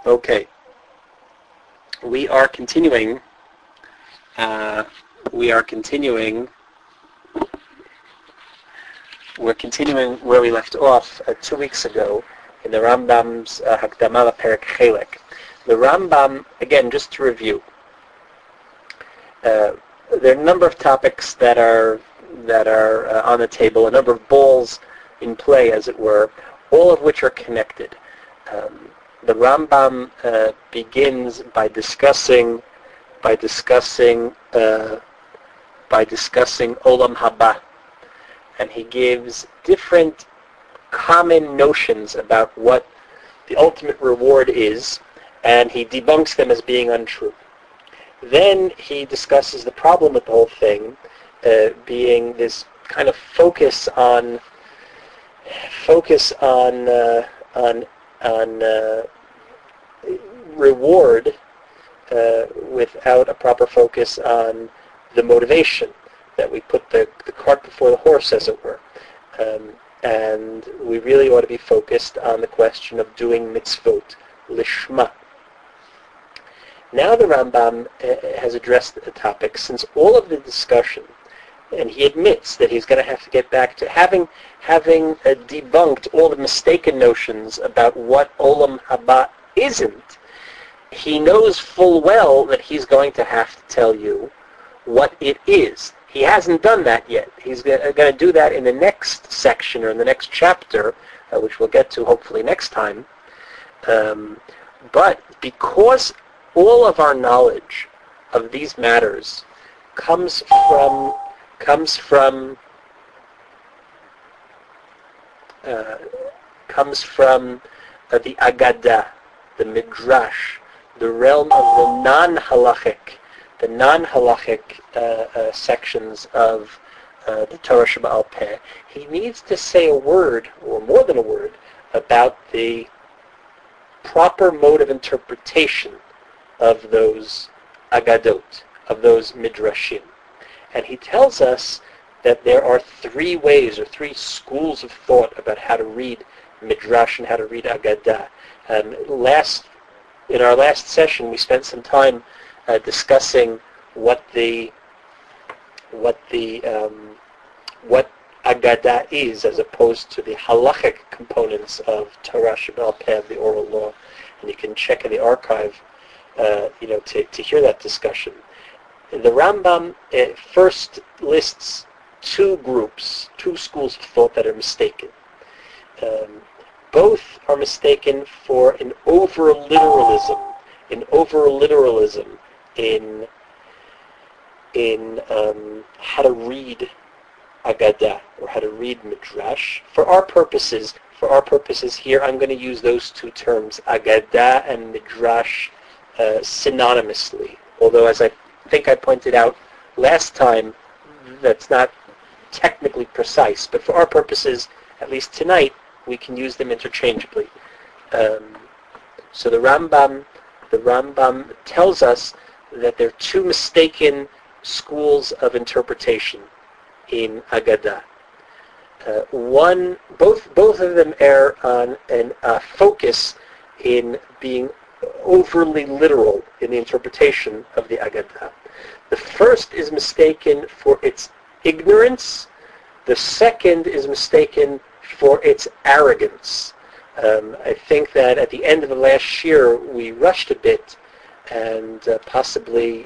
Okay, we are continuing. We're continuing where we left off 2 weeks ago in the Rambam's Hakdama Perek Chelek. The Rambam, again, just to review, there are a number of topics that are on the table, a number of balls in play, as it were, all of which are connected. The Rambam begins by discussing Olam Haba, and he gives different common notions about what the ultimate reward is, and he debunks them as being untrue. Then he discusses the problem with the whole thing, being this kind of focus on reward without a proper focus on the motivation, that we put the cart before the horse, as it were. And we really ought to be focused on the question of doing mitzvot lishma. Now the Rambam has addressed the topic, since all of the discussion, and he admits that he's going to have to get back to having debunked all the mistaken notions about what Olam Haba isn't. He knows full well that he's going to have to tell you what it is. He hasn't done that yet. He's going to do that in the next section, or in the next chapter, which we'll get to hopefully next time. But because all of our knowledge of these matters comes from the Agadah, the Midrash, the realm of the non-halachic sections of the Torah Sheba'al Peh. He needs to say a word, or more than a word, about the proper mode of interpretation of those Agadot, of those Midrashim. And he tells us that there are 3 ways, or 3 schools of thought about how to read Midrash and how to read Agadah. In our last session, we spent some time discussing what Agadah is, as opposed to the halachic components of Torah Sheba'al Peh, the oral law. And you can check in the archive, to hear that discussion. And the Rambam first lists 2 schools of thought that are mistaken. Both are mistaken for an over-literalism in how to read Agadah, or how to read Midrash. For our purposes here, I'm going to use those 2 terms, Agadah and Midrash, synonymously. Although, as I think I pointed out last time, that's not technically precise. But for our purposes, at least tonight, we can use them interchangeably. So the Rambam tells us that there are 2 mistaken schools of interpretation in Agadah. Both of them err on a focus in being overly literal in the interpretation of the Agadah. The first is mistaken for its ignorance. The second is mistaken for its arrogance. I think that at the end of the last year we rushed a bit, and possibly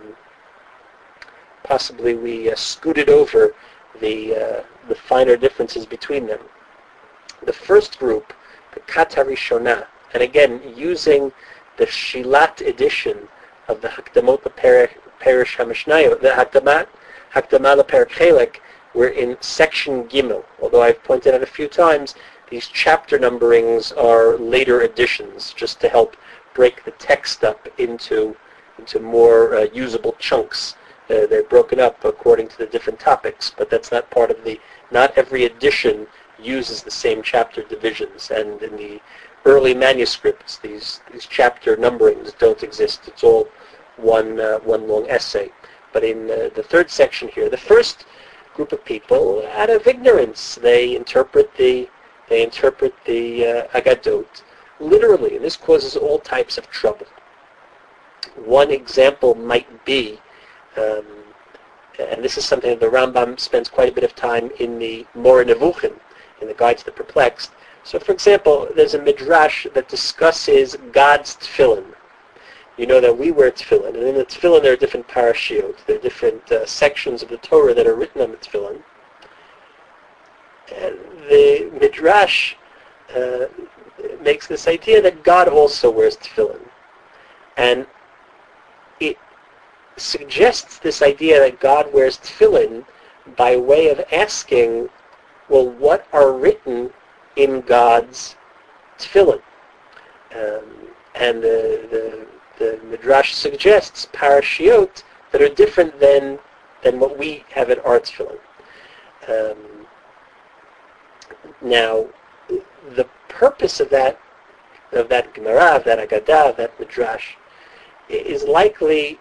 we scooted over the finer differences between them. The first group, the Kat HaRishonah, and again using the Shilat edition of the Hakdamot Perish HaMishnayot, the Hakdama Perek Chelek, we're in section Gimel. Although I've pointed out a few times, these chapter numberings are later additions, just to help break the text up into more usable chunks. They're broken up according to the different topics, but that's not part of not every edition uses the same chapter divisions, and in the early manuscripts, these chapter numberings don't exist. It's all one long essay. But in the third section here, the first group of people, out of ignorance, they interpret the Agadot literally, and this causes all types of trouble. One example might be, and this is something that the Rambam spends quite a bit of time in the Moreh Nevuchim, in the Guide to the Perplexed. So, for example, there's a midrash that discusses God's tefillin. You know that we wear tefillin, and in the tefillin there are different parashiot. There are different sections of the Torah that are written on the tefillin. And the midrash makes this idea that God also wears tefillin. And it suggests this idea that God wears tefillin by way of asking, well, what are written in God's tefillin? And the midrash suggests parashiot that are different than what we have in our tefillin. Now, the purpose of that Gemara, of that Agadah, of that midrash, is likely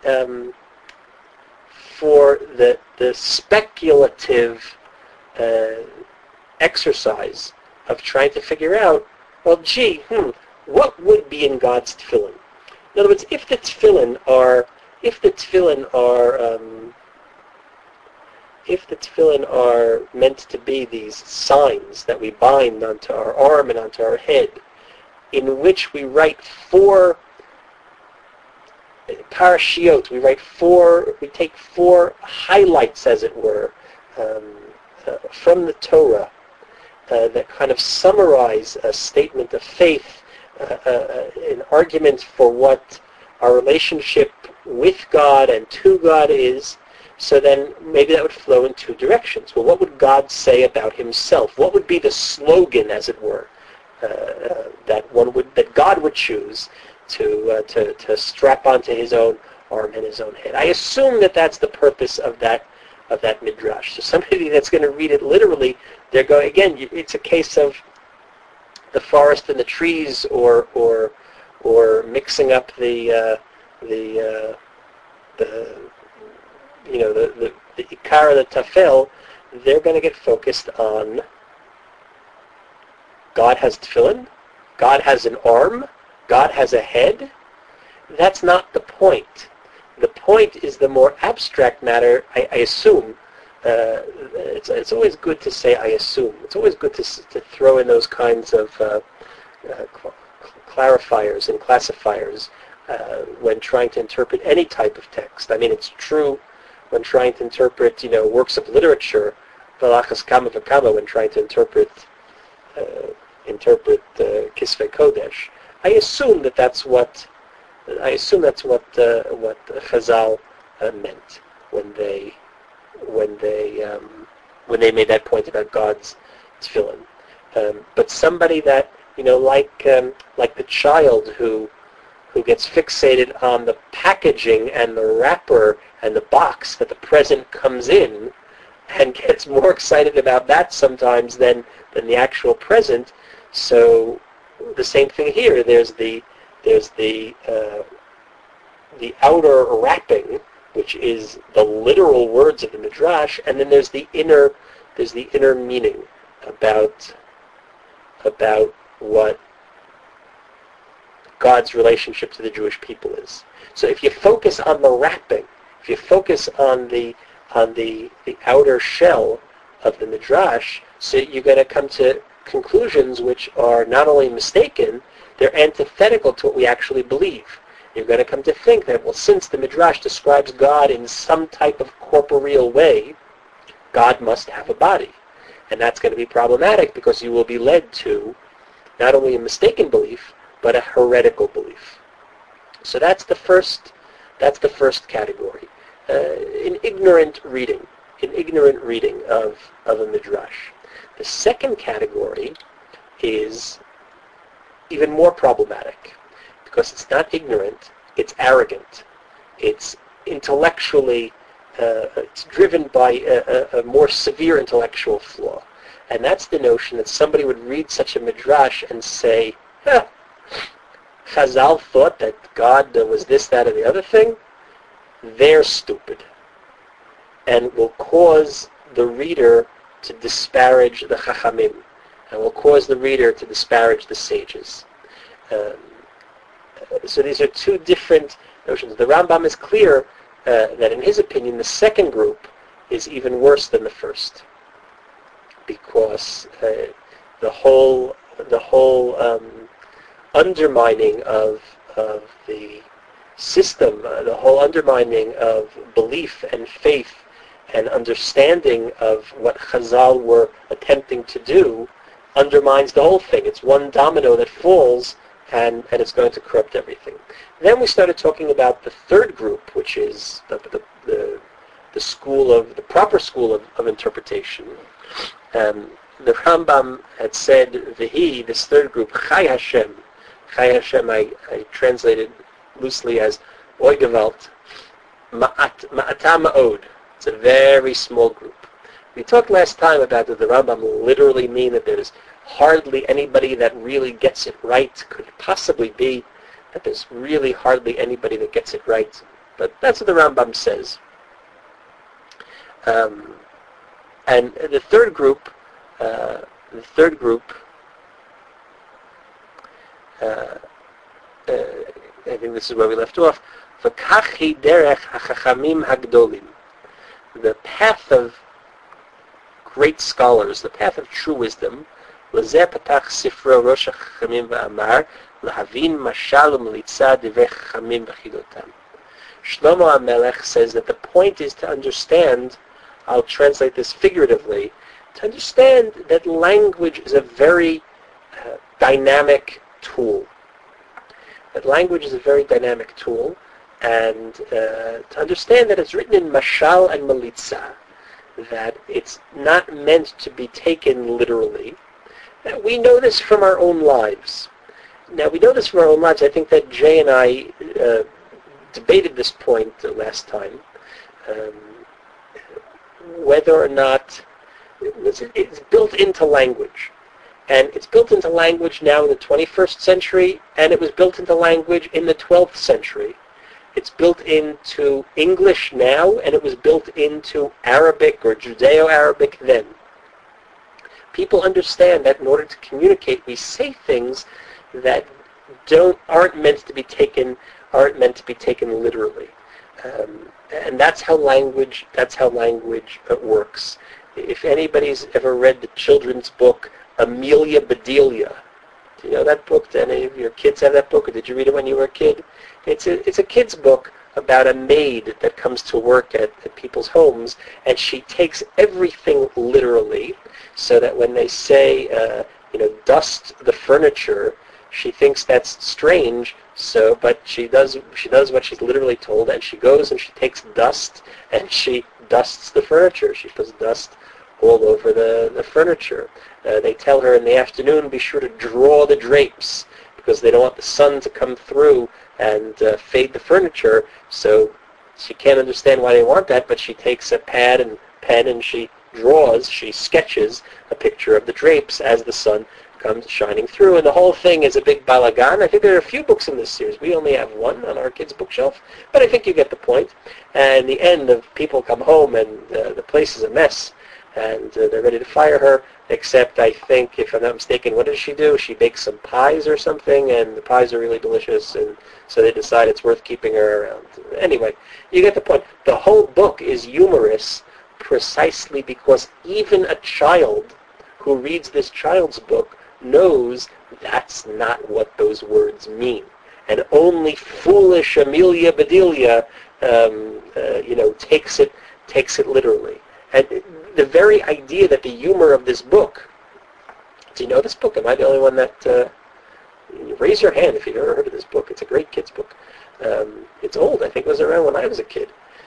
for the speculative exercise of trying to figure out, well, what would be in God's tefillin? In other words, if the tefillin are meant to be these signs that we bind onto our arm and onto our head, in which we write 4 parashiot, we take 4 highlights, as it were, from the Torah that kind of summarize a statement of faith, an argument for what our relationship with God and to God is. So then maybe that would flow in 2 directions. Well, what would God say about himself? What would be the slogan, as it were, that God would choose to strap onto his own arm and his own head? I assume that that's the purpose of that midrash. So somebody that's going to read it literally, they're going, again, it's a case of the forest and the trees, or mixing up the ikar, the tafel. They're going to get focused on God has tefillin, God has an arm, God has a head. That's not the point. The point is the more abstract matter, I assume. It's always good to say I assume. It's always good to throw in those kinds of clarifiers and classifiers when trying to interpret any type of text. I mean, it's true when trying to interpret, works of literature, Velachas Kama V'Kama, when trying to interpret Kisvei Kodesh. I assume that's what Chazal meant when they made that point about God's tefillin. But somebody that like the child who gets fixated on the packaging and the wrapper and the box that the present comes in, and gets more excited about that sometimes than the actual present. So the same thing here. There's the outer wrapping, which is the literal words of the midrash, and then there's the inner meaning about what God's relationship to the Jewish people is. So if you focus on the wrapping, if you focus on the outer shell of the midrash, so you're going to come to conclusions which are not only mistaken, they're antithetical to what we actually believe. You're going to come to think that, well, since the midrash describes God in some type of corporeal way, God must have a body. And that's going to be problematic, because you will be led to not only a mistaken belief, but a heretical belief. So that's the first category. An ignorant reading of a midrash. The second category is even more problematic, because it's not ignorant, it's arrogant. It's intellectually, it's driven by a more severe intellectual flaw. And that's the notion that somebody would read such a midrash and say, Chazal thought that God was this, that, or the other thing. They're stupid. And will cause the reader to disparage the Chachamim, and will cause the reader to disparage the sages. Um, so these are two different notions. The Rambam is clear that in his opinion the second group is even worse than the first, because the whole undermining of the system, the whole undermining of belief and faith and understanding of what Chazal were attempting to do undermines the whole thing. It's one domino that falls, and it's going to corrupt everything. Then we started talking about the third group, which is the proper school of interpretation. The Rambam had said, Vehi, this third group, Chai Hashem. Chai Hashem I translated loosely as Oy Gewalt, Ma'ata Ma'od. It's a very small group. We talked last time about that the Rambam literally mean that there's hardly anybody that really gets it right. Could it possibly be that there's really hardly anybody that gets it right? But that's what the Rambam says. And the third group, I think this is where we left off. V'kachi derech hachachamim hagdolim. The path of great scholars, the path of true wisdom. L'zeh patach sifro rosh hachachamim v'amar l'havin mashal u'melitza divrei chachamim v'chidotam. Shlomo HaMelech says that the point is to understand, I'll translate this figuratively, to understand that language is a very dynamic tool. That language is a very dynamic tool, and to understand that it's written in mashal and melitza, that it's not meant to be taken literally. We know this from our own lives. Now, we know this from our own lives. I think that Jay and I debated this point last time, whether or not it's built into language. And it's built into language now in the 21st century, and it was built into language in the 12th century. It's built into English now, and it was built into Arabic or Judeo-Arabic then. People understand that in order to communicate, we say things that aren't meant to be taken literally. And that's how language works. If anybody's ever read the children's book Amelia Bedelia, do you know that book? Do any of your kids have that book, or did you read it when you were a kid? It's a kid's book about a maid that comes to work at people's homes, and she takes everything literally, so that when they say, dust the furniture, she thinks that's strange. But she does what she's literally told, and she goes and she takes dust and she dusts the furniture. She puts dust all over the furniture. They tell her in the afternoon, be sure to draw the drapes, because they don't want the sun to come through and fade the furniture. So she can't understand why they want that, but she takes a pad and pen and she sketches a picture of the drapes as the sun comes shining through, and the whole thing is a big balagan. I think there are a few books in this series. We only have one on our kids' bookshelf, but I think you get the point. And the end of people come home and the place is a mess, and they're ready to fire her, except I think, if I'm not mistaken, what does she do? She bakes some pies or something, and the pies are really delicious, and so they decide it's worth keeping her around. Anyway, you get the point. The whole book is humorous precisely because even a child who reads this child's book knows that's not what those words mean. And only foolish Amelia Bedelia, takes it literally. And the very idea that the humor of this book, do you know this book? Am I the only one that, raise your hand if you've ever heard of this book. It's a great kid's book. It's old. I think it was around when I was a kid.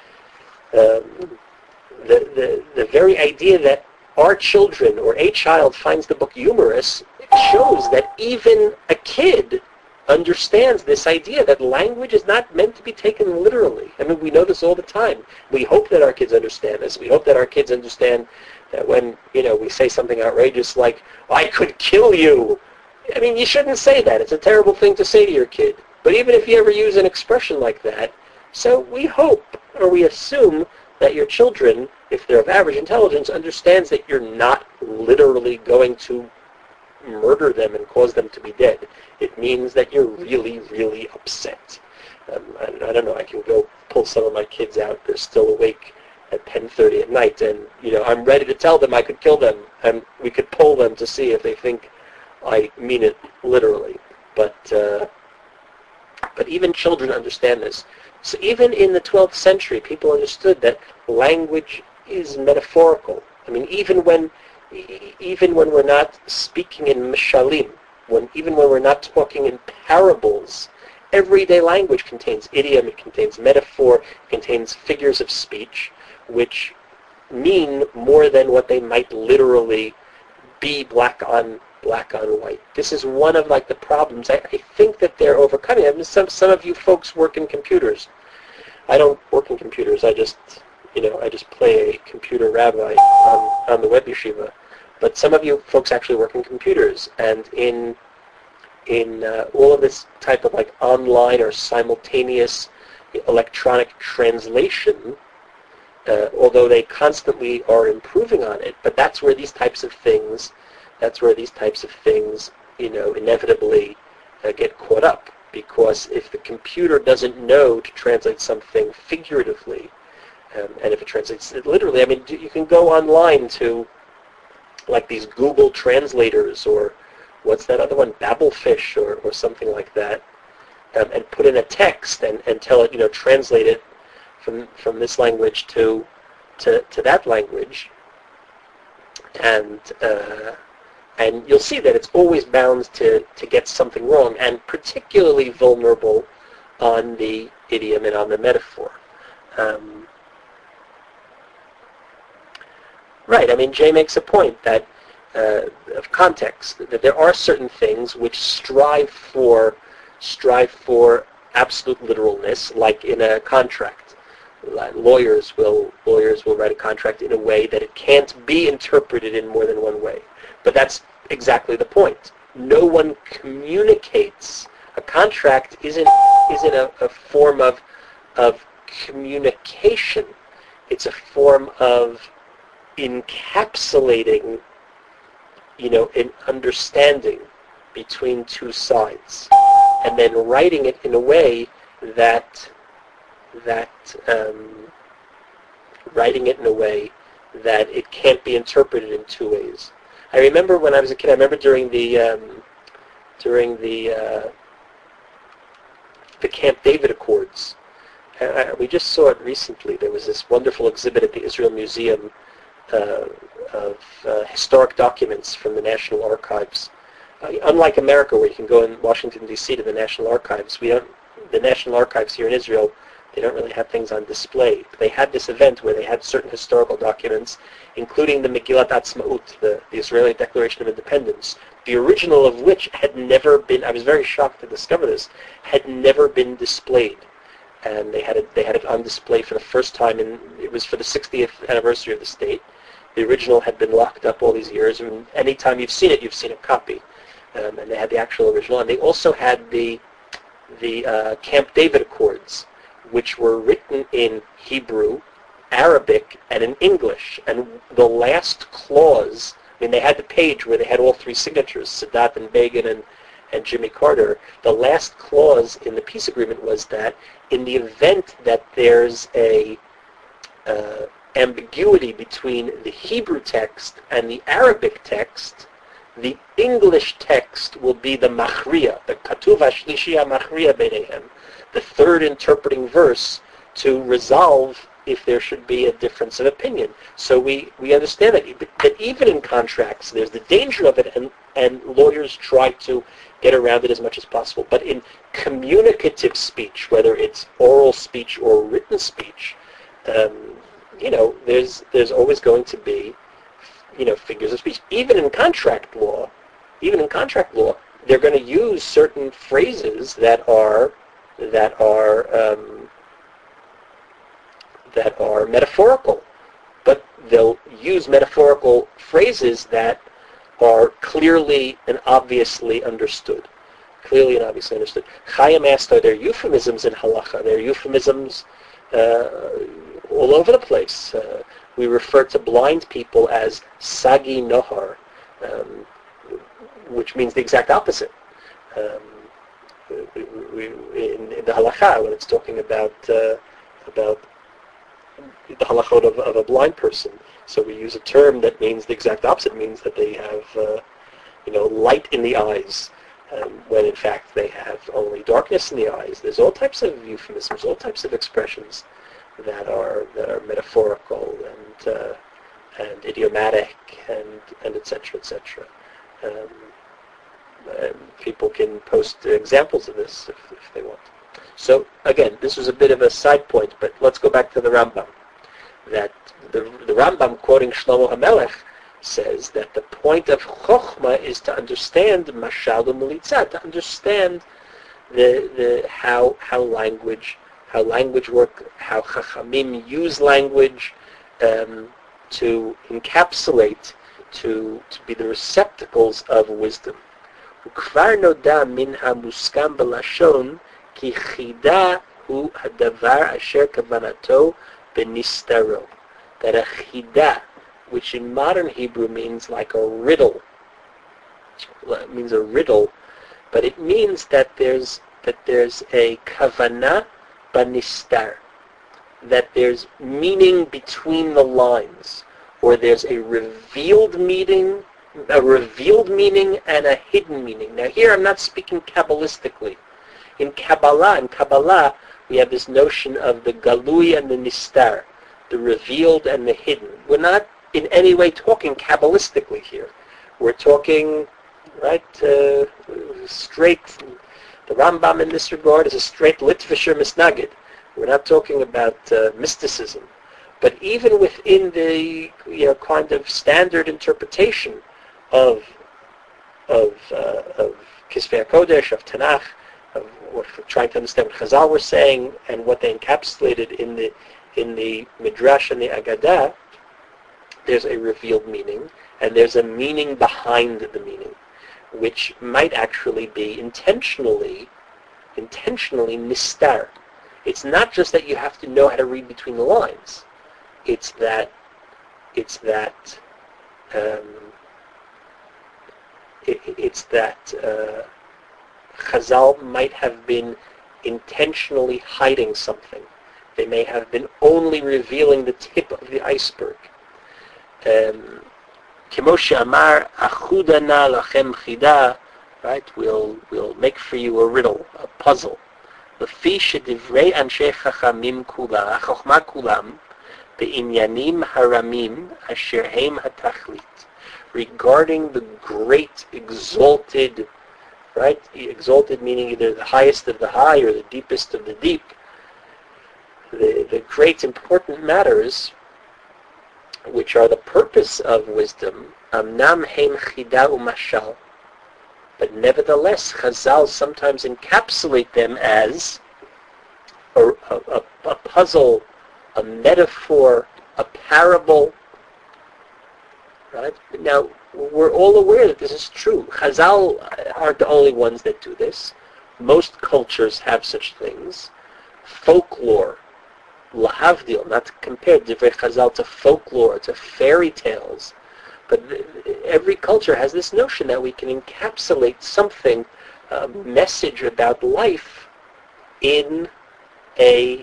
The very idea that our children or a child finds the book humorous shows that even a kid understands this idea that language is not meant to be taken literally. I mean, we know this all the time. We hope that our kids understand this. We hope that our kids understand that when, we say something outrageous like, I could kill you. I mean, you shouldn't say that. It's a terrible thing to say to your kid. But even if you ever use an expression like that, so we hope or we assume that your children, if they're of average intelligence, understands that you're not literally going to murder them and cause them to be dead. It means that you're really, really upset. I don't know, I can go pull some of my kids out. They're still awake at 10:30 at night, and I'm ready to tell them I could kill them, and we could poll them to see if they think I mean it literally. But even children understand this. So even in the 12th century, people understood that language is metaphorical. I mean, even when we're not speaking in mishalim, even when we're not talking in parables, everyday language contains idiom, it contains metaphor, it contains figures of speech, which mean more than what they might literally be black on white. This is one of the problems I think that they're overcoming. I mean, some of you folks work in computers. I don't work in computers. I just play a computer rabbi on the web yeshiva. But some of you folks actually work in computers, and in all of this type of online or simultaneous electronic translation, although they constantly are improving on it, but that's where these types of things inevitably get caught up, because if the computer doesn't know to translate something figuratively, and if it translates it literally, I mean, you can go online to these Google translators, or what's that other one, Babelfish, or something like that, and put in a text and tell it, translate it from this language to that language, and you'll see that it's always bound to get something wrong, and particularly vulnerable on the idiom and on the metaphor. Right, I mean, Jay makes a point that of context, that there are certain things which strive for absolute literalness, like in a contract. Lawyers will write a contract in a way that it can't be interpreted in more than one way. But that's exactly the point. No one communicates. A contract isn't a form of communication. It's a form of encapsulating, an understanding between two sides, and then writing it in a way that it can't be interpreted in two ways. I remember when I was a kid. I remember during the Camp David Accords. We just saw it recently. There was this wonderful exhibit at the Israel Museum of historic documents from the National Archives. Unlike America, where you can go in Washington, D.C. to the National Archives, the National Archives here in Israel, they don't really have things on display. They had this event where they had certain historical documents, including the Megillat Atzmaut, the Israeli Declaration of Independence, the original of which had never been, I was very shocked to discover this, had never been displayed. And they had it on display for the first time, and it was for the 60th anniversary of the state. The original had been locked up all these years, and anytime you've seen it, you've seen a copy. And they had the actual original, and they also had the Camp David Accords, which were written in Hebrew, Arabic, and in English. And the last clause, I mean, they had the page where they had all three signatures, Sadat and Begin and Jimmy Carter. The last clause in the peace agreement was that in the event that there's a ambiguity between the Hebrew text and the Arabic text, the English text will be the Machriya, the Katuv HaShlishiyah Machriya Beinehem, the third interpreting verse to resolve if there should be a difference of opinion. So we understand that even in contracts, there's the danger of it, and lawyers try to get around it as much as possible. But in communicative speech, whether it's oral speech or written speech, there's always going to be, figures of speech. Even in contract law, they're going to use certain phrases that are metaphorical, but they'll use metaphorical phrases that are clearly and obviously understood. Chaim asked, are there euphemisms in halacha? There are euphemisms all over the place. We refer to blind people as sagi nohar, which means the exact opposite. in the halakha, when it's talking about the halachot of a blind person. So we use a term that means the exact opposite. It means that they have light in the eyes, when in fact they have only darkness in the eyes. There's all types of euphemisms, all types of expressions that are metaphorical and idiomatic and etc. etc. People can post examples of this if they want. So again, this was a bit of a side point, but let's go back to the Rambam. That the Rambam, quoting Shlomo HaMelech, says that the point of Chochmah is to understand Mashal u'Melitzah, to understand how language work, how Chachamim use language to encapsulate, to be the receptacles of wisdom. וכבר נודע מן המוסכם בלשון כי חידה הוא הדבר אשר כוונתו בנסתרו. That a chida, which in modern Hebrew means like a riddle, it means a riddle, but it means that there's a kavanah banistar, that there's meaning between the lines, or there's a revealed meaning and a hidden meaning. Now here I'm not speaking Kabbalistically. In Kabbalah, we have this notion of the galui and the nistar, the revealed and the hidden. We're not in any way talking Kabbalistically here. We're talking, straight. The Rambam in this regard is a straight Litvischer Misnagid. We're not talking about mysticism. But even within the kind of standard interpretation of Kisvei HaKodesh, of Tanakh, of what we're trying to understand what Chazal were saying and what they encapsulated in the Midrash and the Agadah, there's a revealed meaning, and there's a meaning behind the meaning, which might actually be intentionally nistar. It's not just that you have to know how to read between the lines. It's that Chazal might have been intentionally hiding something. They may have been only revealing the tip of the iceberg. Kemoshe Amar, Achudana lachem chida, right? We'll make for you a riddle, a puzzle. Lefi shedivrei anshe chachamim kula, chochma kulam, be'inyanim haramim asher heim hatachlit. Regarding the great exalted, right? Exalted meaning either the highest of the high or the deepest of the deep. The great important matters, which are the purpose of wisdom, amnam heim chida u'mashal. But nevertheless, Chazal sometimes encapsulate them as a puzzle, a metaphor, a parable. Right? Now, we're all aware that this is true. Chazal aren't the only ones that do this. Most cultures have such things. Folklore, lahavdil, not to compare Divrei Chazal to folklore, to fairy tales. But every culture has this notion that we can encapsulate something, a message about life, in a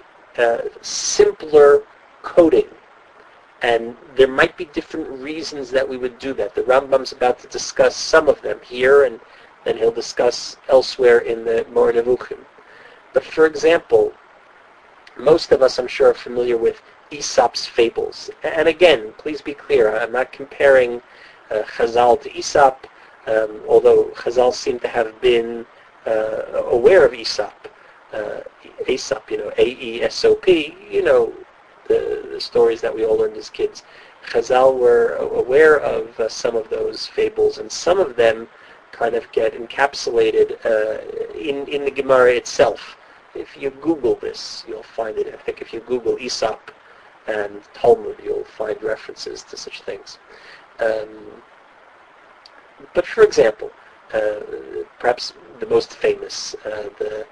simpler coding. And there might be different reasons that we would do that. The Rambam's about to discuss some of them here, and then he'll discuss elsewhere in the Moreh Nevuchim. But for example, most of us, I'm sure, are familiar with Aesop's fables. And again, please be clear, I'm not comparing Chazal to Aesop, although Chazal seem to have been aware of Aesop. Aesop, A-E-S-O-P, the stories that we all learned as kids. Chazal were aware of some of those fables, and some of them kind of get encapsulated in the Gemara itself. If you Google this, you'll find it. I think if you Google Aesop and Talmud, you'll find references to such things. But for example, perhaps the most famous, the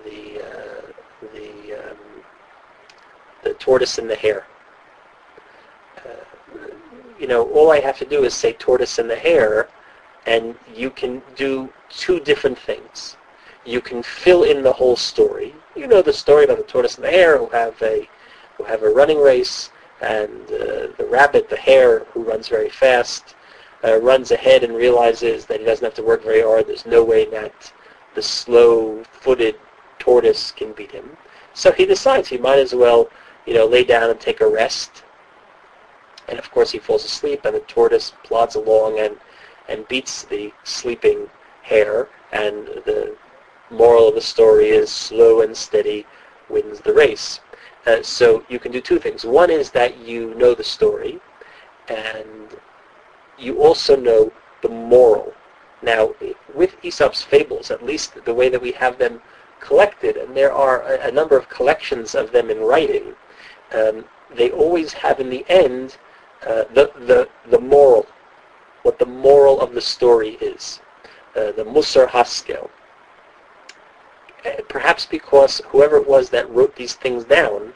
tortoise and the hare. All I have to do is say tortoise and the hare, and you can do two different things. You can fill in the whole story. You know the story about the tortoise and the hare who have a running race, and the rabbit, the hare, who runs very fast, runs ahead and realizes that he doesn't have to work very hard. There's no way that the slow-footed tortoise can beat him. So he decides he might as well, lay down and take a rest. And of course he falls asleep, and the tortoise plods along and beats the sleeping hare. And the moral of the story is slow and steady wins the race. So you can do two things. One is that you know the story, and you also know the moral. Now, with Aesop's fables, at least the way that we have them collected, and there are a number of collections of them in writing, they always have in the end the moral, what the moral of the story is, the Musar Haskel. Perhaps because whoever it was that wrote these things down,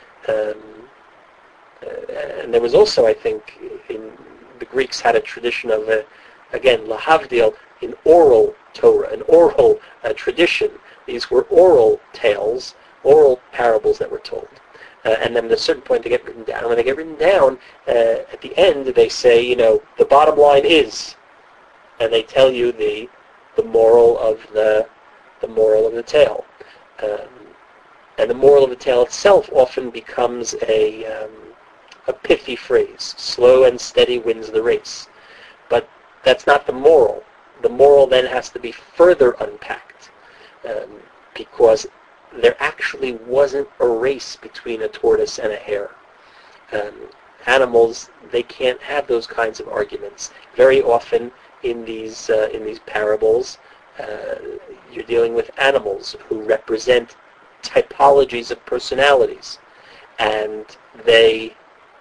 and there was also, I think, the Greeks had a tradition of, again, lahavdil, an oral Torah, an oral tradition. These were oral tales, oral parables that were told. And then at a certain point they get written down. When they get written down, at the end they say, the bottom line is, and they tell you the moral of the tale. And the moral of the tale itself often becomes a pithy phrase. Slow and steady wins the race. But that's not the moral. The moral then has to be further unpacked, because there actually wasn't a race between a tortoise and a hare. Animals, they can't have those kinds of arguments. Very often in these parables, you're dealing with animals who represent typologies of personalities, and they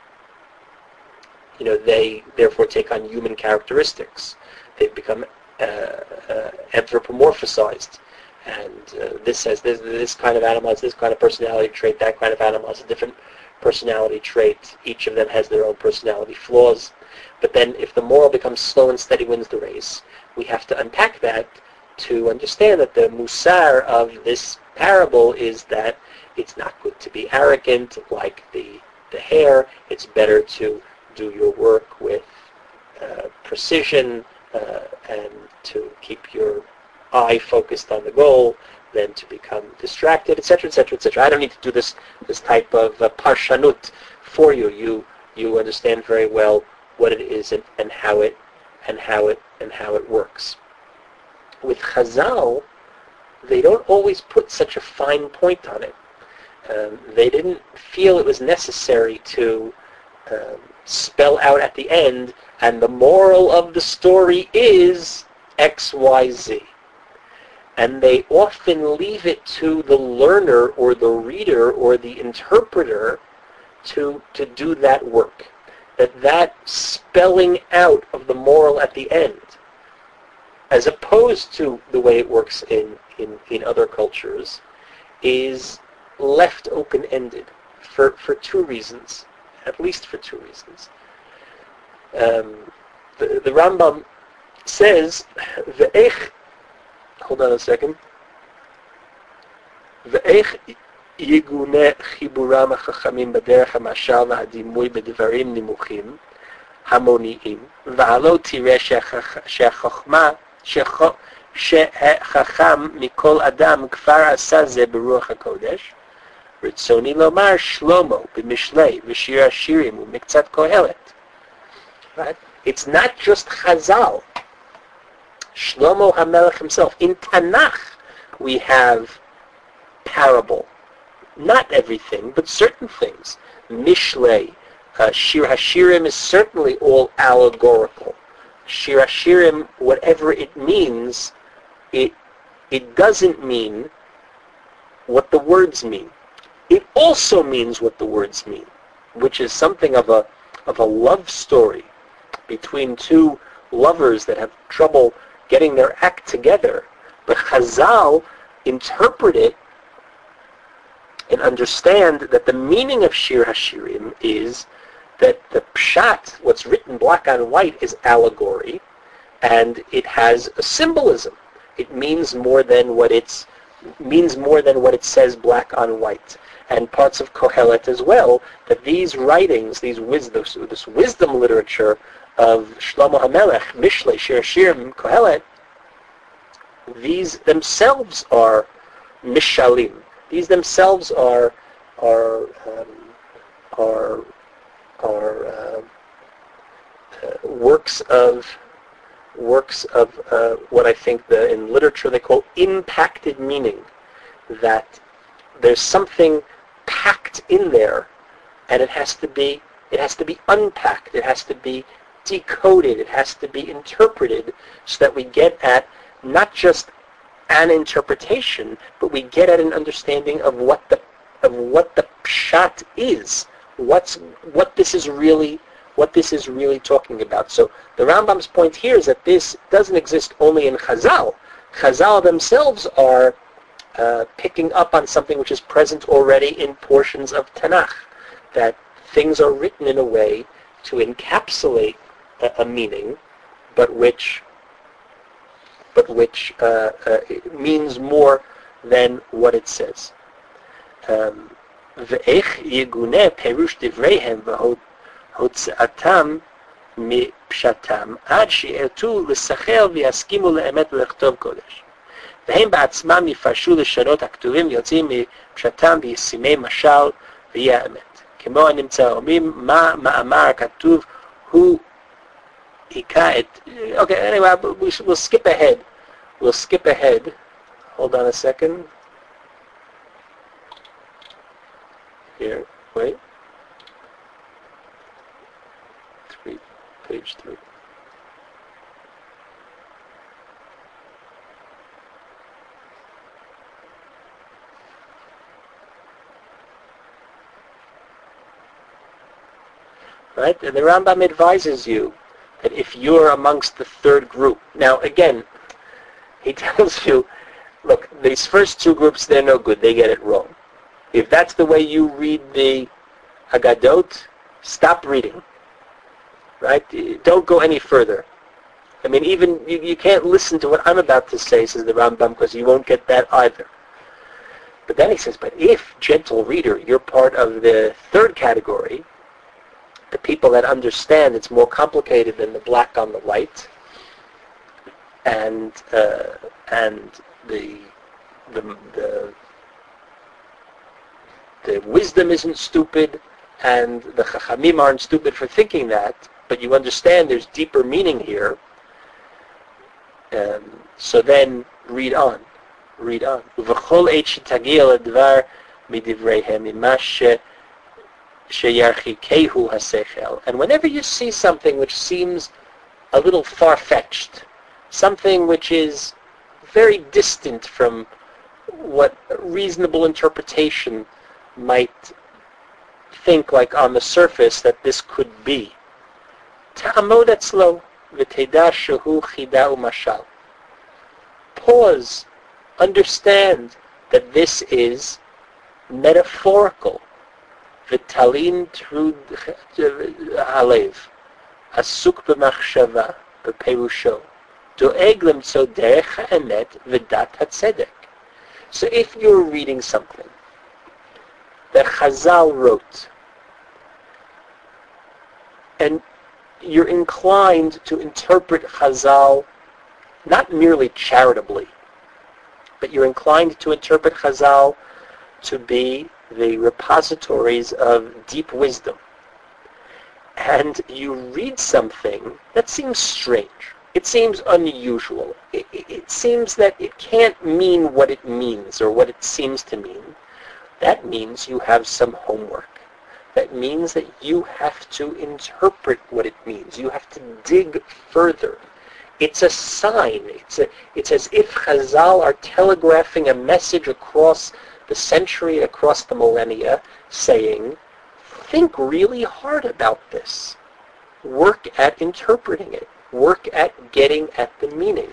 therefore take on human characteristics. They become anthropomorphized, and this says this kind of animal has this kind of personality trait, that kind of animal has a different personality trait. Each of them has their own personality flaws. But then if the moral becomes slow and steady wins the race, we have to unpack that to understand that the musar of this parable is that it's not good to be arrogant like the hare. It's better to do your work with precision and to keep your eye focused on the goal than to become distracted, etc., etc., etc. I don't need to do this type of parshanut for you. You understand very well what it is and how it works. With Chazal, they don't always put such a fine point on it. They didn't feel it was necessary to spell out at the end, and the moral of the story is X, Y, Z. And they often leave it to the learner or the reader or the interpreter to do that work. That spelling out of the moral at the end, as opposed to the way it works in other cultures, is left open-ended for two reasons, at least for two reasons. The Rambam says, Ve'ech, hold on a second, Ve'ech yigune chiburam hachachamim b'derech hamashal v'hadimui b'devarim nimuchim hamoniim v'alo tireh she'chachma she'chacham mikol adam kfar asa ze b'ruach hakodesh ritzoni lomar shlomo b'mishlei v'shir hashirim u'miktzat kohelet. Right? It's not just Chazal. Shlomo HaMelech himself. In Tanakh, we have parable. Not everything, but certain things. Mishlei. Shir Hashirim is certainly all allegorical. Shir Hashirim, whatever it means, it doesn't mean what the words mean. It also means what the words mean, which is something of a love story between two lovers that have trouble getting their act together. But Chazal interpret it and understand that the meaning of Shir Hashirim is that the pshat, what's written black on white, is allegory, and it has a symbolism. It means more than what it says black on white. And parts of Kohelet as well, that these writings, this wisdom literature of Shlomo HaMelech, Mishlei, Shir Shirim, Kohelet, these themselves are mishalim. These themselves are works of what I think in literature they call impacted meaning. That there's something packed in there, and it has to be unpacked. It has to be decoded. It has to be interpreted so that we get at not just an interpretation, but we get at an understanding of what the pshat is. What this is really talking about. So the Rambam's point here is that this doesn't exist only in Chazal. Chazal themselves are picking up on something which is present already in portions of Tanakh, that things are written in a way to encapsulate a meaning, but which means more than what it says. Ve'ech yegune perush divreihem v'hotzatam mipshatam ad she'ertu l'sachel v'yaskimu le'emet v'lechtov kodesh. והם בעצמם יפרשו לשונות הכתובים ויוצאים מפשטם וישימי משל ויהיה אמת. כמו הנמצא אומרים, מה מאמר הכתוב הוא היכה את... Okay, anyway, we'll skip ahead. We'll skip ahead. Hold on a second. Here, wait. Page 3. Right? And the Rambam advises you that if you're amongst the third group, now again, he tells you, look, these first two groups, they're no good, they get it wrong. If that's the way you read the Haggadot, stop reading. Right? Don't go any further. I mean, even, you can't listen to what I'm about to say, says the Rambam, because you won't get that either. But then he says, but if, gentle reader, you're part of the third category, the people that understand it's more complicated than the black on the white, and the wisdom isn't stupid, and the Chachamim aren't stupid for thinking that, but you understand there's deeper meaning here. So then read on. Uv'chol eit shetagia ledvar midivreihem imash sheyarchikehu hasechel. And whenever you see something which seems a little far-fetched, something which is very distant from what reasonable interpretation might think, like on the surface that this could be, ta'amod etzlo v'teda shehu chida u'mashal. Pause. Understand that this is metaphorical. V'talin trud halev, asuk b'machshava b'perusho, doeg lemtso derech ha'emet v'dat hatzedek. So if you're reading something that Chazal wrote, and you're inclined to interpret Chazal not merely charitably, but you're inclined to interpret Chazal to be the repositories of deep wisdom, and you read something that seems strange, it seems unusual, it seems that it can't mean what it means or what it seems to mean, that means you have some homework. That means that you have to interpret what it means. You have to dig further. It's a sign. It's as if Chazal are telegraphing a message across the century, across the millennia, saying, think really hard about this. Work at interpreting it. Work at getting at the meaning.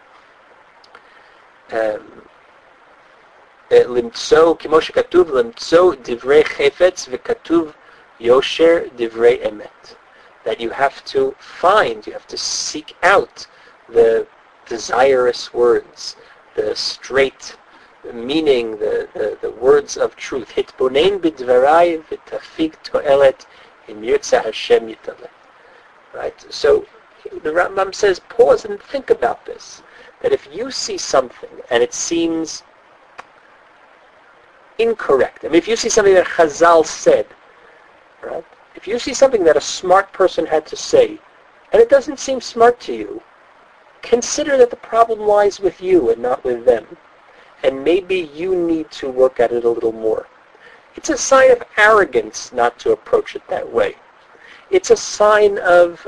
למצוא, כמו שכתוב, למצוא דברי חפץ וכתוב יושר דברי אמת. That you have to find, you have to seek out the desirous words, the straight meaning, the words of truth. Hitbonen b'dvarai v'tafig to'elet im yirtzeh Hashem yitaleh. Right? So the Rambam says, pause and think about this. That if you see something and it seems incorrect, I mean, if you see something that Chazal said, right? If you see something that a smart person had to say, and it doesn't seem smart to you, consider that the problem lies with you and not with them. And maybe you need to work at it a little more. It's a sign of arrogance not to approach it that way. It's a sign of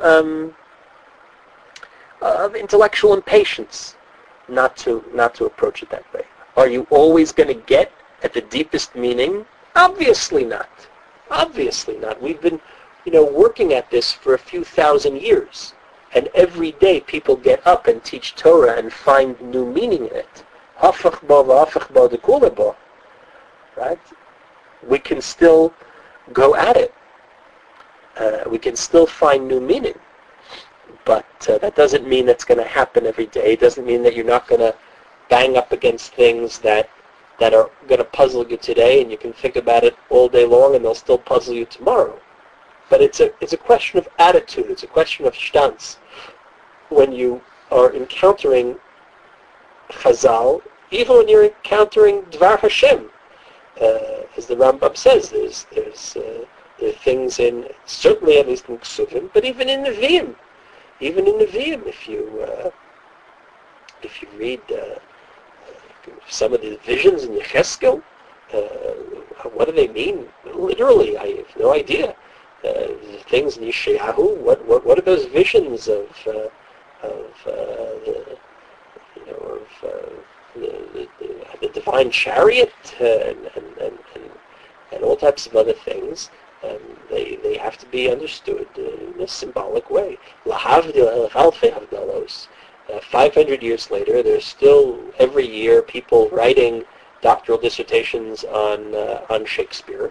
intellectual impatience not to approach it that way. Are you always going to get at the deepest meaning? Obviously not. Obviously not. We've been, working at this for a few thousand years, and every day people get up and teach Torah and find new meaning in it. Right? We can still go at it. We can still find new meaning. But that doesn't mean that's going to happen every day. It doesn't mean that you're not going to bang up against things that are going to puzzle you today, and you can think about it all day long, and they'll still puzzle you tomorrow. But it's a question of attitude. It's a question of stance. When you are encountering Chazal, even when you're encountering Dvar Hashem, as the Rambam says, there are things in, certainly at least in Ksuvim, but even in Nevi'im. Even in Nevi'im, if you read some of the visions in Yecheskel, what do they mean? Literally, I have no idea. Things in Yeshayahu, what are those visions of the divine chariot and all types of other things? They have to be understood in a symbolic way. Lahavdil alfei havdalos. 500 years later, there's still every year people writing doctoral dissertations on Shakespeare,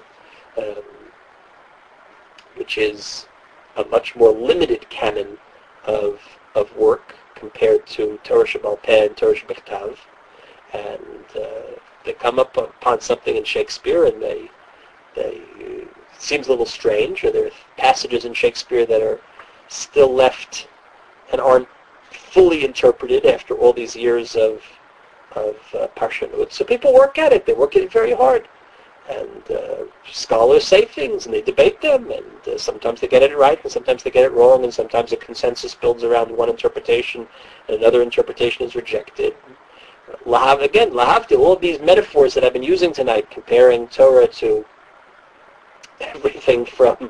which is a much more limited canon of work compared to Torah Shebaal Peh and Torah Shebechtav. And they come up upon something in Shakespeare, and they it seems a little strange, or there are passages in Shakespeare that are still left and aren't fully interpreted after all these years of Parshanut. So people work at it. They work at it very hard. And scholars say things, and they debate them, and sometimes they get it right, and sometimes they get it wrong, and sometimes a consensus builds around one interpretation, and another interpretation is rejected. Lahavdil, all of these metaphors that I've been using tonight, comparing Torah to everything from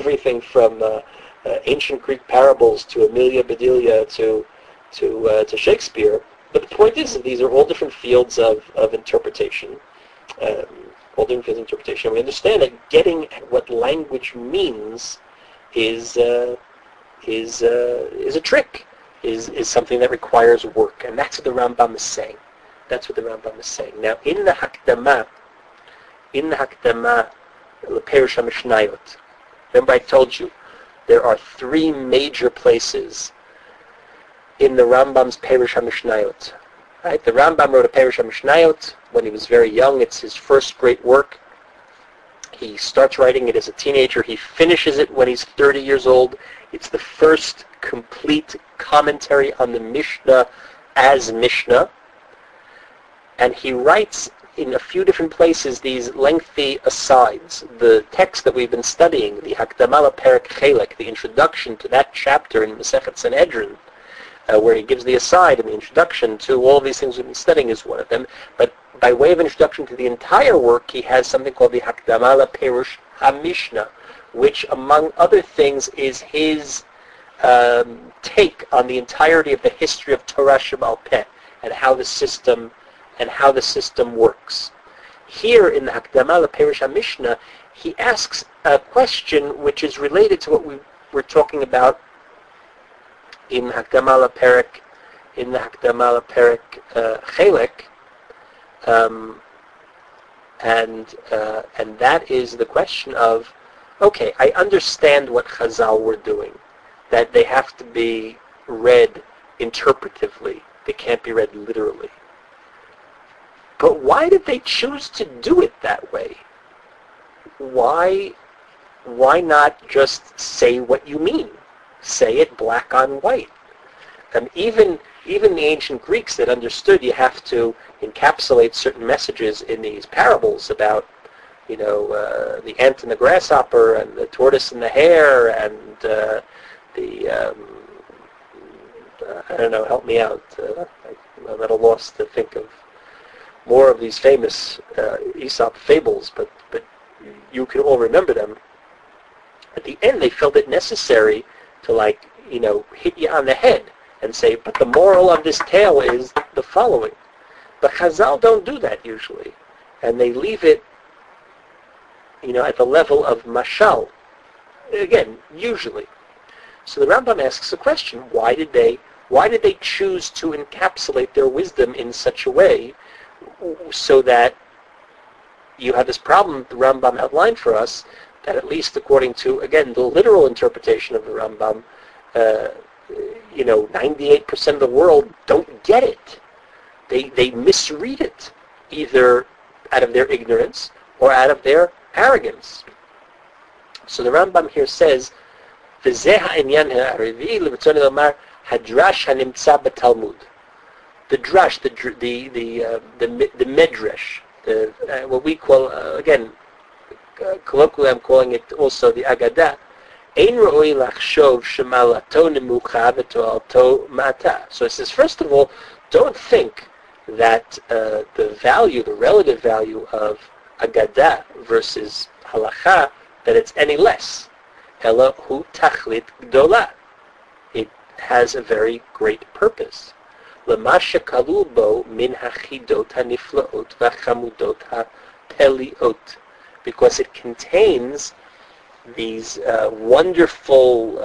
ancient Greek parables to Amelia Bedelia to Shakespeare. But the point is that these are all different fields of interpretation. All different fields of interpretation. We understand that getting at what language means is a trick, is something that requires work, and that's what the Rambam is saying. That's what the Rambam is saying. Now, in the Hakdama, L'Perush HaMishnayot, remember I told you there are three major places in the Rambam's Perush HaMishnayot. Right? The Rambam wrote a Perush HaMishnayot when he was very young. It's his first great work. He starts writing it as a teenager. He finishes it when he's 30 years old. It's the first complete commentary on the Mishnah as Mishnah. And he writes in a few different places these lengthy asides. The text that we've been studying, the Hakdama L'Perek Chelek, the introduction to that chapter in Masechet Sanhedrin, where he gives the aside in the introduction to all of these things we've been studying, is one of them. But by way of introduction to the entire work, he has something called the Hakdama L'Perush HaMishnah, which, among other things, is his take on the entirety of the history of Torah Shebaal Peh and how the system works. Here in the Hakdama L'Perush HaMishnah, he asks a question which is related to what we were talking about in Hakdama L'Perek Chelek, and that is the question of, okay, I understand what Chazal were doing, that they have to be read interpretively. They can't be read literally. But why did they choose to do it that way? Why not just say what you mean? Say it black on white. And even the ancient Greeks that understood you have to encapsulate certain messages in these parables about, the ant and the grasshopper and the tortoise and the hare and I don't know, help me out. I'm at a loss to think of more of these famous Aesop fables, but you can all remember them. At the end, they felt it necessary to hit you on the head and say, but the moral of this tale is the following. But Chazal don't do that usually, and they leave it, at the level of mashal. Again, usually. So the Rambam asks the question: Why did they choose to encapsulate their wisdom in such a way so that you have this problem the Rambam outlined for us, that at least according to, again, the literal interpretation of the Rambam, 98% of the world don't get it. They misread it, either out of their ignorance or out of their arrogance. So the Rambam here says, "V'zeh ha'inyan ha'arivi l'rtzoni lomar hadrash ha'nimtza b'Talmud." The drash, the medrash, what we call, colloquially I'm calling it also the Agadah. Ein ro'oi lachshov shemalato nemucha v'to'alto ma'ata. So it says, first of all, don't think that the relative value of Agadah versus Halacha, that it's any less. Ela hu tachlit gdola. It has a very great purpose. Lema shekalu bo min hachidot haniflaot v'chamudot hapeliot. Because it contains these wonderful,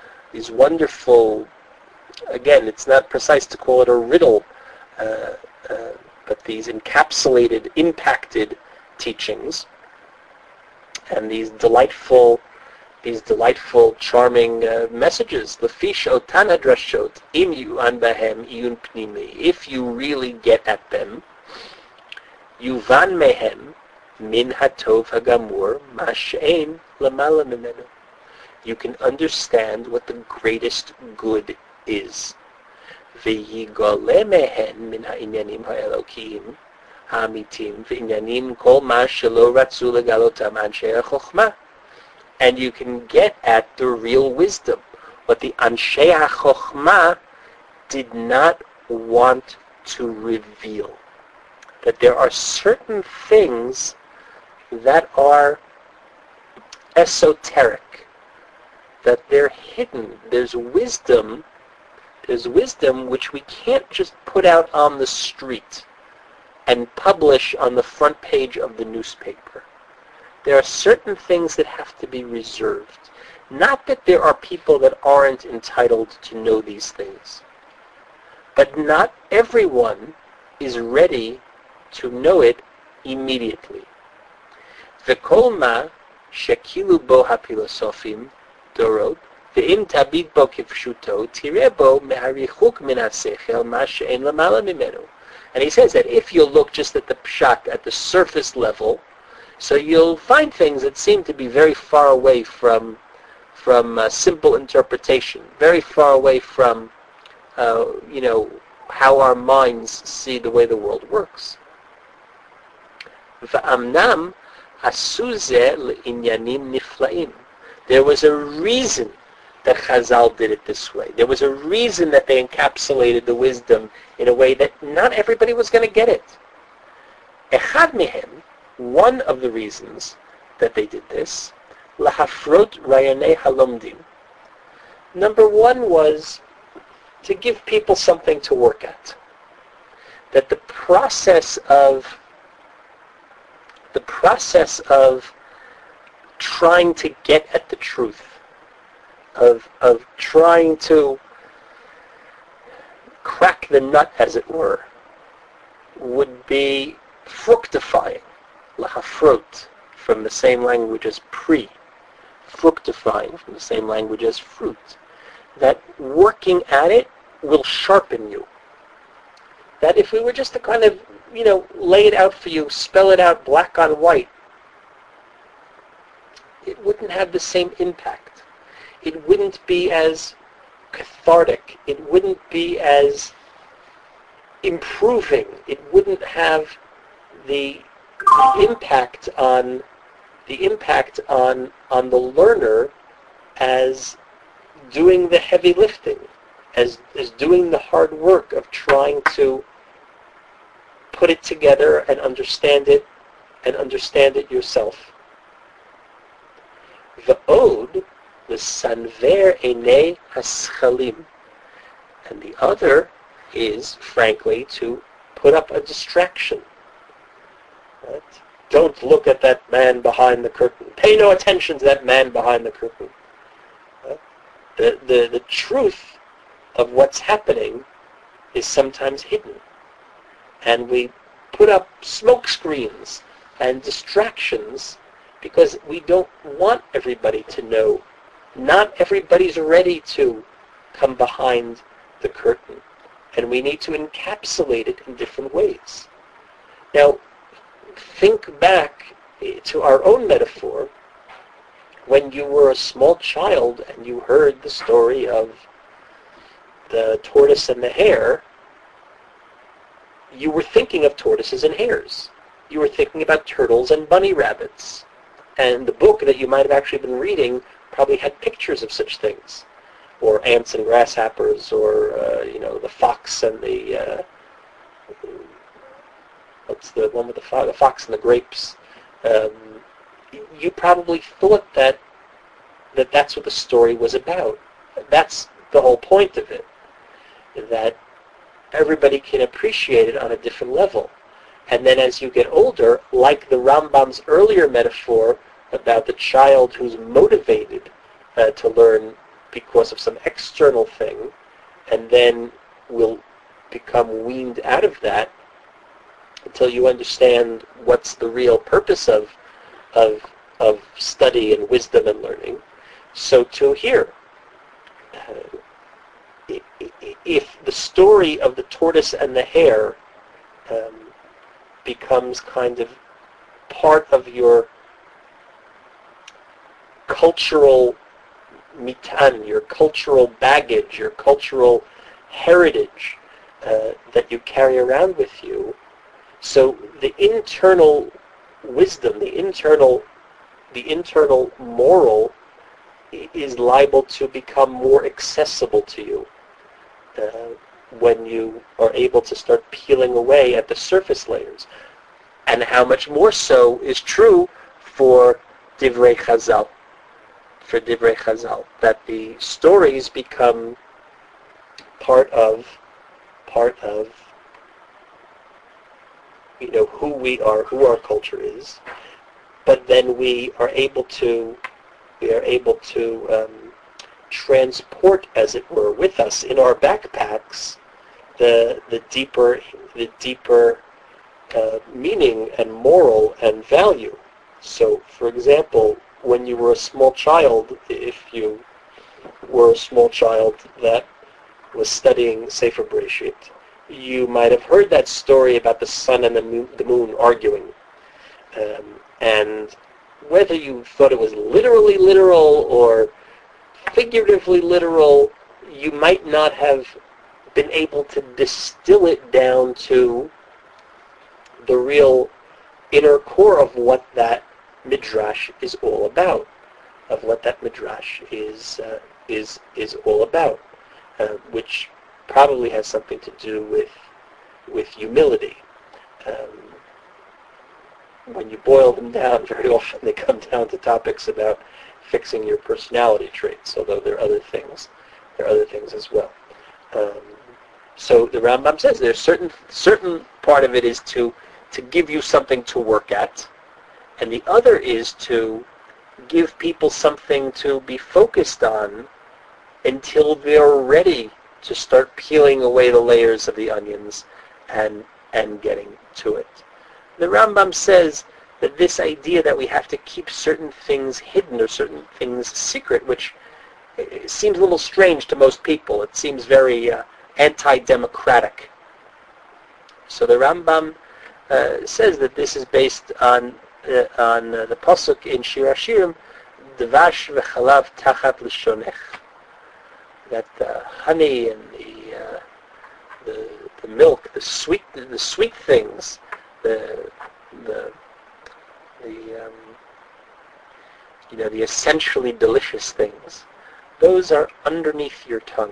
again, it's not precise to call it a riddle, but these encapsulated, impacted teachings, and these delightful, charming messages. Lefish otan hadrashot im yu'an bahem iyun pnimi. If you really get at them, yuvan mehem min hatov hagamur ma she'ein lamala mimenu. You can understand what the greatest good is. V'yigole mehen min ha'inyanim ha'elokim ha'amitim v'inyanim kol ma shelo ratzu legalotam anshei ha'chochma. And you can get at the real wisdom, what the anshei ha'chochma did not want to reveal. That there are certain things that are esoteric, that they're hidden. There's wisdom which we can't just put out on the street and publish on the front page of the newspaper. There are certain things that have to be reserved. Not that there are people that aren't entitled to know these things, but not everyone is ready to know it immediately. V'kol ma shekilu bo hapilosofim dorot ve'im tabid bo kivshuto tireh bo meharichuk min hasechel ma she'en lamala mimenu. And he says that if you look just at the pshat, at the surface level, so you'll find things that seem to be very far away from simple interpretation, very far away from how our minds see the way the world works. V'amnam asuzeh le'inyanim niflaim. There was a reason that Chazal did it this way. There was a reason that they encapsulated the wisdom in a way that not everybody was going to get it. Echad mehem, one of the reasons that they did this, lahafrot rayonei halomdim. Number one was to give people something to work at. That the process of trying to get at the truth, of trying to crack the nut, as it were, would be fructifying. Lahafrot, from the same language as pre. Fructifying, from the same language as fruit. That working at it will sharpen you. That if we were just to kind of, lay it out for you, spell it out black on white, it wouldn't have the same impact. It wouldn't be as cathartic. It wouldn't be as improving. It wouldn't have the impact on the learner as doing the heavy lifting, as doing the hard work of trying to put it together and understand it yourself. V'od l'sanver einei haschalim. And the other is, frankly, to put up a distraction. Right? Don't look at that man behind the curtain. Pay no attention to that man behind the curtain. Right? The truth of what's happening is sometimes hidden. And we put up smoke screens and distractions because we don't want everybody to know. Not everybody's ready to come behind the curtain. And we need to encapsulate it in different ways. Now, think back to our own metaphor. When you were a small child and you heard the story of the tortoise and the hare, you were thinking of tortoises and hares. You were thinking about turtles and bunny rabbits. And the book that you might have actually been reading probably had pictures of such things. Or ants and grasshoppers, or, the fox and the, what's the one with the fox and the grapes. You probably thought that's what the story was about. That's the whole point of it. That everybody can appreciate it on a different level. And then as you get older, like the Rambam's earlier metaphor about the child who's motivated to learn because of some external thing, and then will become weaned out of that until you understand what's the real purpose of study and wisdom and learning. So too here. If the story of the tortoise and the hare becomes kind of part of your cultural mitan, your cultural baggage, your cultural heritage that you carry around with you, so the internal wisdom, the internal moral is liable to become more accessible to you when you are able to start peeling away at the surface layers. And how much more so is true for Divrei Chazal. That the stories become part of who we are, who our culture is, but then we are able to transport, as it were, with us in our backpacks the deeper meaning and moral and value. So, for example, when you were a small child, if you were a small child that was studying Sefer Bereshit, you might have heard that story about the sun and the moon arguing. And whether you thought it was literally literal or figuratively literal, you might not have been able to distill it down to the real inner core of what that midrash is all about, which probably has something to do with humility. When you boil them down, very often they come down to topics about fixing your personality traits, although there are other things. There are other things as well. So the Rambam says there's certain part of it is to give you something to work at, and the other is to give people something to be focused on until they're ready to start peeling away the layers of the onions and getting to it. The Rambam says that this idea that we have to keep certain things hidden or certain things secret, which seems a little strange to most people. It seems very anti-democratic. So the Rambam says that this is based on the pasuk in Shir Hashirim, Dvash v'chalav tachat l'shonech, that the honey and the milk, the sweet things, the essentially delicious things, those are underneath your tongue.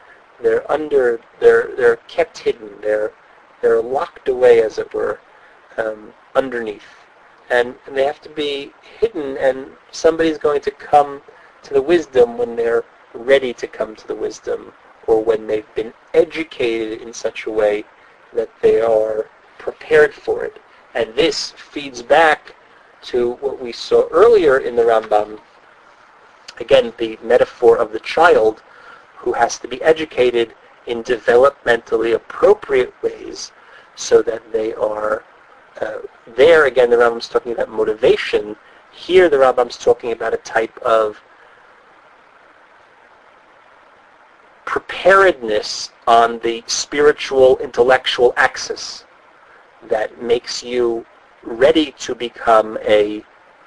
They're kept hidden. They're locked away, as it were, underneath, and they have to be hidden. And somebody's going to come to the wisdom when they're ready to come to the wisdom, or when they've been educated in such a way that they are prepared for it. And this feeds back to what we saw earlier in the Rambam. Again, the metaphor of the child who has to be educated in developmentally appropriate ways so that they are there. Again, the Rambam's talking about motivation. Here the Rambam's talking about a type of preparedness on the spiritual, intellectual axis that makes you ready to become a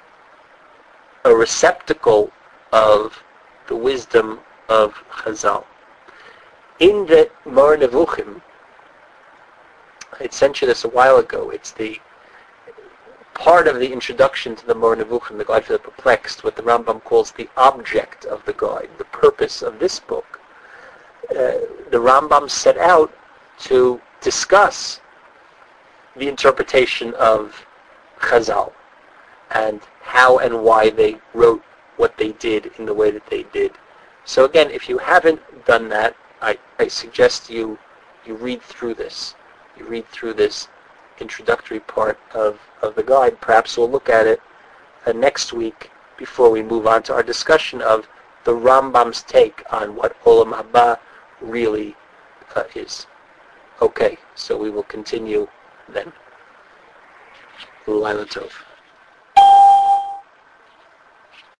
receptacle of the wisdom of Chazal. In the Mor Nevuchim, I sent you this a while ago. It's the part of the introduction to the Mor Nevuchim, the Guide for the Perplexed, what the Rambam calls the object of the guide, the purpose of this book. The Rambam set out to discuss the interpretation of Chazal and how and why they wrote what they did in the way that they did. So again, if you haven't done that, I suggest you read through this. You read through this introductory part of the guide. Perhaps we'll look at it next week before we move on to our discussion of the Rambam's take on what Olam Haba really is. Okay, so we will continue then. Laila Tov.